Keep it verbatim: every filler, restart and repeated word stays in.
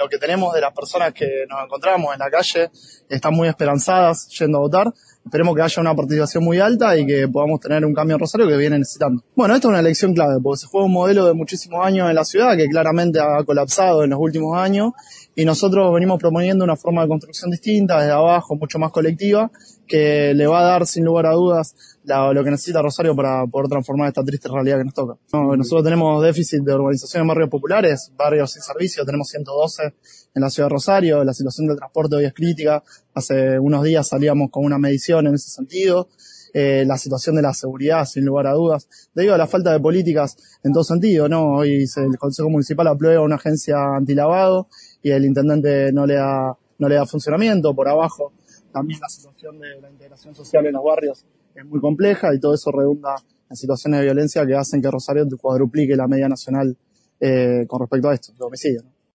lo que tenemos de las personas que nos encontramos en la calle están muy esperanzadas yendo a votar. Esperemos que haya una participación muy alta y que podamos tener un cambio en Rosario que viene necesitando. Bueno, esta es una elección clave porque se juega un modelo de muchísimos años en la ciudad que claramente ha colapsado en los últimos años y nosotros venimos proponiendo una forma de construcción distinta, desde abajo, mucho más colectiva, que le va a dar sin lugar a dudas la, lo que necesita Rosario para poder transformar esta triste realidad que nos toca. No, nosotros tenemos déficit de urbanización en barrios populares, barrios sin servicio, tenemos ciento doce en la ciudad de Rosario, la situación del transporte hoy es crítica, hace unos días salíamos con una medición en ese sentido, eh, la situación de la seguridad sin lugar a dudas, debido a la falta de políticas en todo sentido, ¿no? Hoy se, el Consejo Municipal aprueba una agencia antilavado y el intendente no le da, no le da funcionamiento, por abajo también la situación de la integración social en los barrios es muy compleja y todo eso redunda en situaciones de violencia que hacen que Rosario cuadruplique la media nacional eh, con respecto a esto, de homicidio, ¿no?